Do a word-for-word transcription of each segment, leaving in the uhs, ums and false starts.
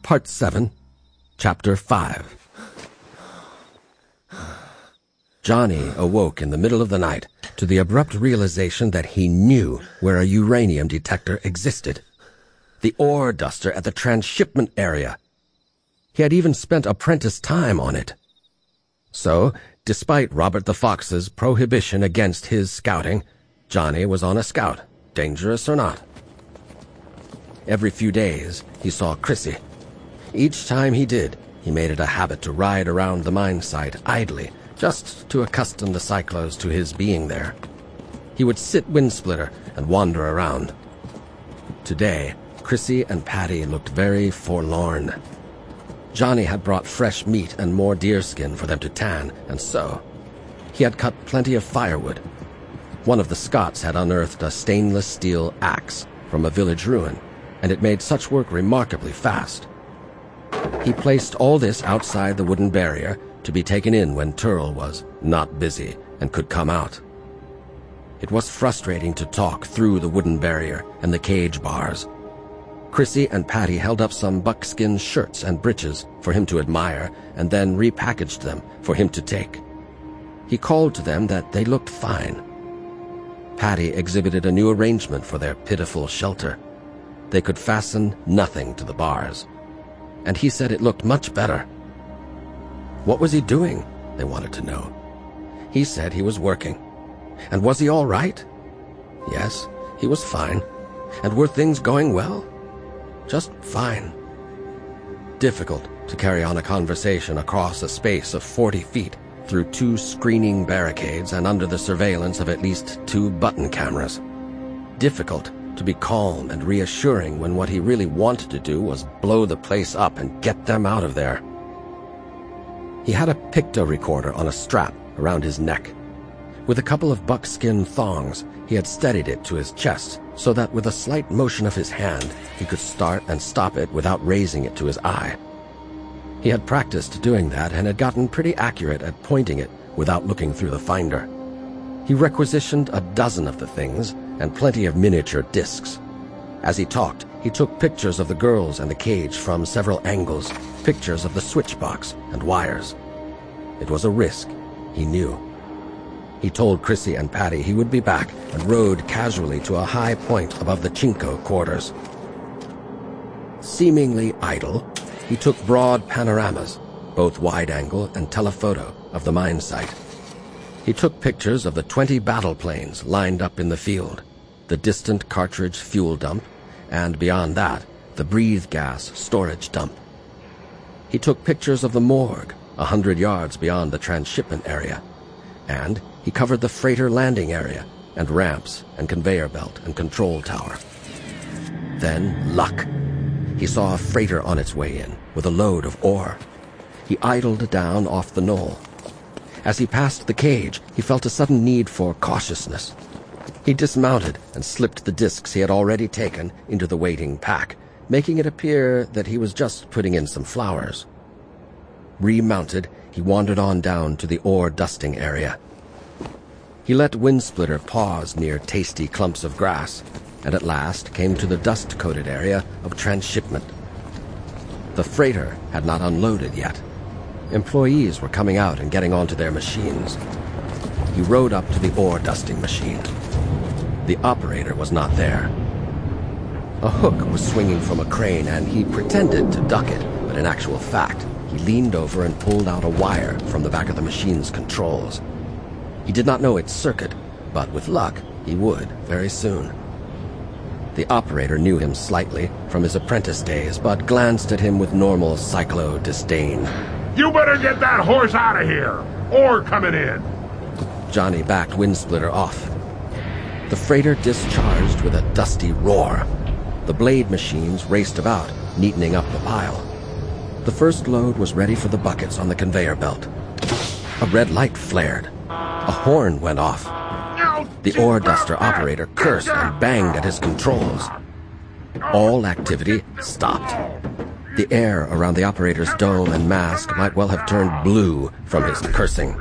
Part seven, Chapter five. Johnny awoke in the middle of the night to the abrupt realization that he knew where a uranium detector existed. The ore duster at the transshipment area. He had even spent apprentice time on it. So, despite Robert the Fox's prohibition against his scouting, Johnny was on a scout, dangerous or not. Every few days, he saw Chrissy. Each time he did, he made it a habit to ride around the mine site idly, just to accustom the cyclos to his being there. He would sit windsplitter and wander around. Today, Chrissy and Patty looked very forlorn. Johnny had brought fresh meat and more deerskin for them to tan, and so he had cut plenty of firewood. One of the Scots had unearthed a stainless steel axe from a village ruin, and it made such work remarkably fast. He placed all this outside the wooden barrier to be taken in when Turl was not busy and could come out. It was frustrating to talk through the wooden barrier and the cage bars. Chrissy and Patty held up some buckskin shirts and breeches for him to admire and then repackaged them for him to take. He called to them that they looked fine. Patty exhibited a new arrangement for their pitiful shelter. They could fasten nothing to the bars, and he said it looked much better. What was he doing? They wanted to know. He said he was working. And was he all right? Yes, he was fine. And were things going well? Just fine. Difficult to carry on a conversation across a space of forty feet through two screening barricades and under the surveillance of at least two button cameras. Difficult to be calm and reassuring when what he really wanted to do was blow the place up and get them out of there. He had a picto recorder on a strap around his neck. With a couple of buckskin thongs, he had steadied it to his chest so that with a slight motion of his hand, he could start and stop it without raising it to his eye. He had practiced doing that and had gotten pretty accurate at pointing it without looking through the finder. He requisitioned a dozen of the things and plenty of miniature discs. As he talked, he took pictures of the girls and the cage from several angles, pictures of the switchbox and wires. It was a risk, he knew. He told Chrissy and Patty he would be back and rode casually to a high point above the Chinko quarters. Seemingly idle, he took broad panoramas, both wide-angle and telephoto, of the mine site. He took pictures of the twenty battle planes lined up in the field, the distant cartridge fuel dump, and beyond that, the breathe gas storage dump. He took pictures of the morgue, a hundred yards beyond the transshipment area, and he covered the freighter landing area and ramps and conveyor belt and control tower. Then, luck. He saw a freighter on its way in with a load of ore. He idled down off the knoll. As he passed the cage, he felt a sudden need for cautiousness. He dismounted and slipped the discs he had already taken into the waiting pack, making it appear that he was just putting in some flowers. Remounted, he wandered on down to the ore dusting area. He let Windsplitter pause near tasty clumps of grass, and at last came to the dust-coated area of transshipment. The freighter had not unloaded yet. Employees were coming out and getting onto their machines. He rode up to the ore dusting machine. The operator was not there. A hook was swinging from a crane, and he pretended to duck it, but in actual fact, he leaned over and pulled out a wire from the back of the machine's controls. He did not know its circuit, but with luck, he would very soon. The operator knew him slightly from his apprentice days, but glanced at him with normal cyclo disdain. You better get that horse out of here! Ore coming in! Johnny backed Windsplitter off. The freighter discharged with a dusty roar. The blade machines raced about, neatening up the pile. The first load was ready for the buckets on the conveyor belt. A red light flared. A horn went off. The ore duster operator cursed and banged at his controls. All activity stopped. The air around the operator's dome and mask might well have turned blue from his cursing.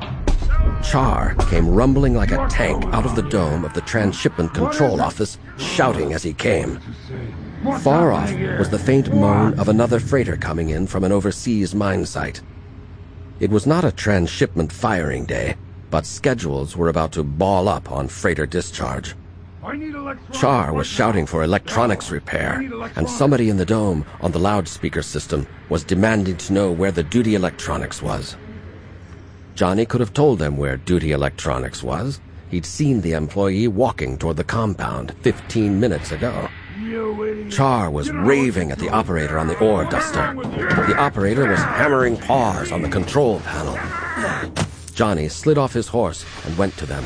Char came rumbling like a tank out of the dome of the transshipment control office, shouting as he came. Far off was the faint moan of another freighter coming in from an overseas mine site. It was not a transshipment firing day, but schedules were about to ball up on freighter discharge. Char was shouting for electronics repair, and somebody in the dome on the loudspeaker system was demanding to know where the duty electronics was. Johnny could have told them where duty electronics was. He'd seen the employee walking toward the compound fifteen minutes ago. Char was raving at the operator on the ore duster. The operator was hammering paws on the control panel. Johnny slid off his horse and went to them.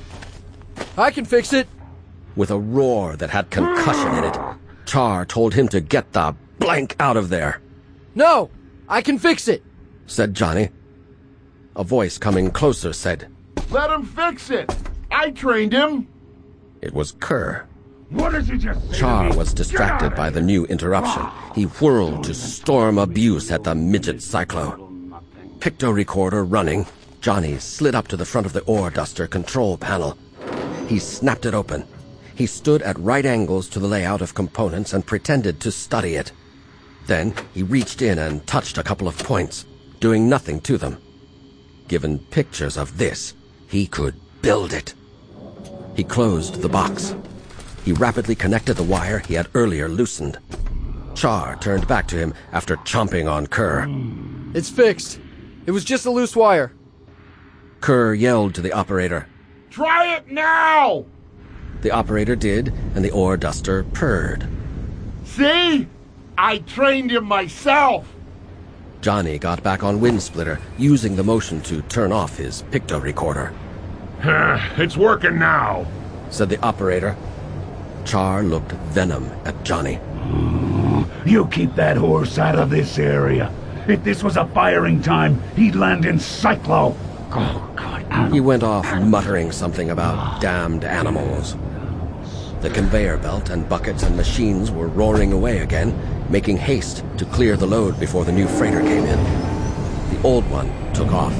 I can fix it. With a roar that had concussion in it, Char told him to get the blank out of there. No, I can fix it, said Johnny. A voice coming closer said, Let him fix it. I trained him. It was Kerr. What did you just say? Char was distracted by the new interruption. He whirled to storm abuse at the midget cyclo. Picto-recorder running, Johnny slid up to the front of the ore duster control panel. He snapped it open. He stood at right angles to the layout of components and pretended to study it. Then he reached in and touched a couple of points, doing nothing to them. Given pictures of this, he could build it. He closed the box. He rapidly connected the wire he had earlier loosened. Char turned back to him after chomping on Kerr. It's fixed. It was just a loose wire. Kerr yelled to the operator. Try it now! The operator did, and the ore duster purred. See? I trained him myself! Johnny got back on Windsplitter, using the motion to turn off his picto-recorder. It's working now, said the operator. Char looked venom at Johnny. You keep that horse out of this area. If this was a firing time, he'd land in Cyclo. Oh, God. He went off muttering something about damned animals. The conveyor belt and buckets and machines were roaring away again, making haste to clear the load before the new freighter came in. The old one took off.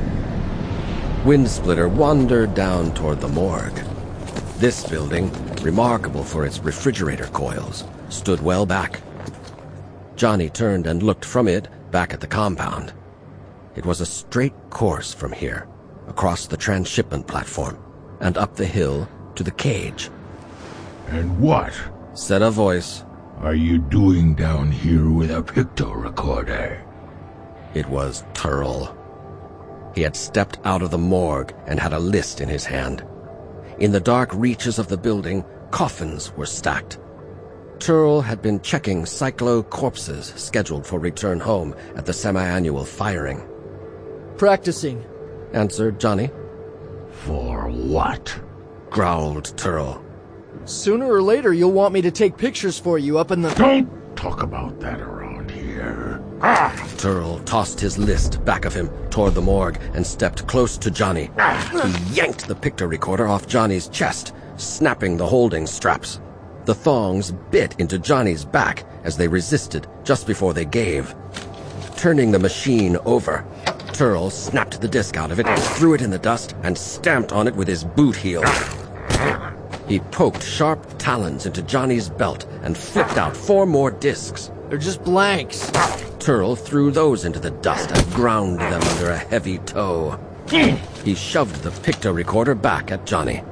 Windsplitter wandered down toward the morgue. This building, remarkable for its refrigerator coils, stood well back. Johnny turned and looked from it back at the compound. It was a straight course from here, across the transshipment platform, and up the hill to the cage. And what, said a voice, are you doing down here with a picto-recorder? It was Turl. He had stepped out of the morgue and had a list in his hand. In the dark reaches of the building, coffins were stacked. Turl had been checking Cyclo corpses scheduled for return home at the semi-annual firing. Practicing, answered Johnny. For what? Growled Turl. Sooner or later you'll want me to take pictures for you up in the... Don't talk about that around here. Ah! Turl tossed his list back of him toward the morgue and stepped close to Johnny. He yanked the picto-recorder off Johnny's chest, snapping the holding straps. The thongs bit into Johnny's back as they resisted just before they gave. Turning the machine over, Turl snapped the disc out of it, threw it in the dust, and stamped on it with his boot heel. He poked sharp talons into Johnny's belt and flipped out four more discs. They're just blanks. Turl threw those into the dust and ground them under a heavy toe. He shoved the picto-recorder back at Johnny.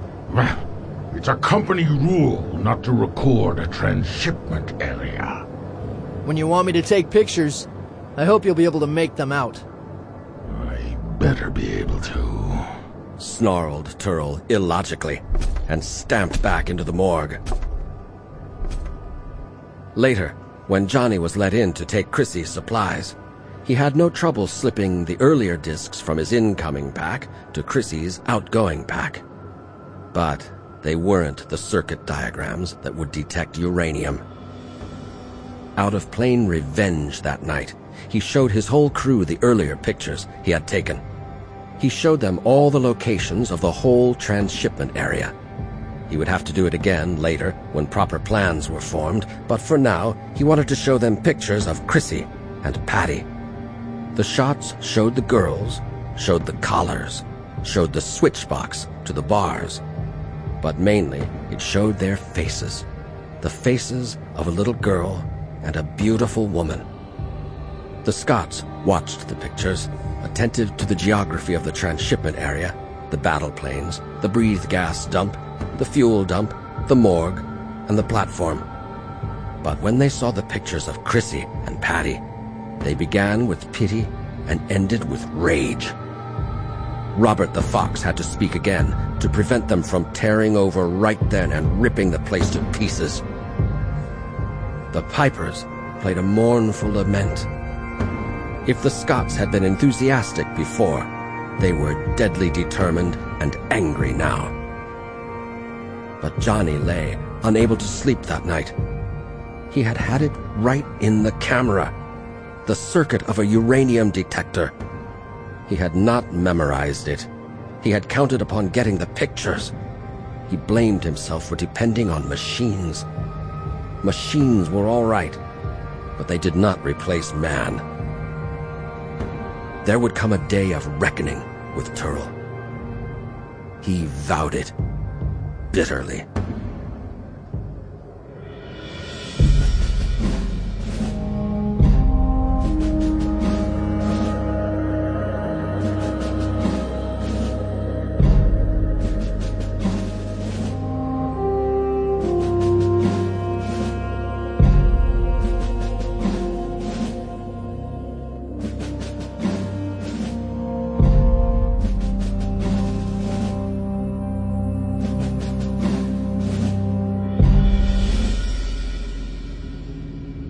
It's a company rule not to record a transshipment area. When you want me to take pictures, I hope you'll be able to make them out. I better be able to. Snarled Turl illogically, and stamped back into the morgue. Later, when Johnny was let in to take Chrissy's supplies, he had no trouble slipping the earlier discs from his incoming pack to Chrissy's outgoing pack. But they weren't the circuit diagrams that would detect uranium. Out of plain revenge that night, he showed his whole crew the earlier pictures he had taken. He showed them all the locations of the whole transshipment area. He would have to do it again later when proper plans were formed, but for now, he wanted to show them pictures of Chrissy and Patty. The shots showed the girls, showed the collars, showed the switch box to the bars, but mainly it showed their faces. the faces of a little girl and a beautiful woman. The Scots watched the pictures, attentive to the geography of the transshipment area, the battle planes, the breathe gas dump, the fuel dump, the morgue, and the platform. But when they saw the pictures of Chrissy and Patty, they began with pity and ended with rage. Robert the Fox had to speak again to prevent them from tearing over right then and ripping the place to pieces. The pipers played a mournful lament. If the Scots had been enthusiastic before, they were deadly determined and angry now. But Johnny lay, unable to sleep that night. He had had it right in the camera, the circuit of a uranium detector. He had not memorized it. He had counted upon getting the pictures. He blamed himself for depending on machines. Machines were all right, but they did not replace man. There would come a day of reckoning with Turl. He vowed it bitterly.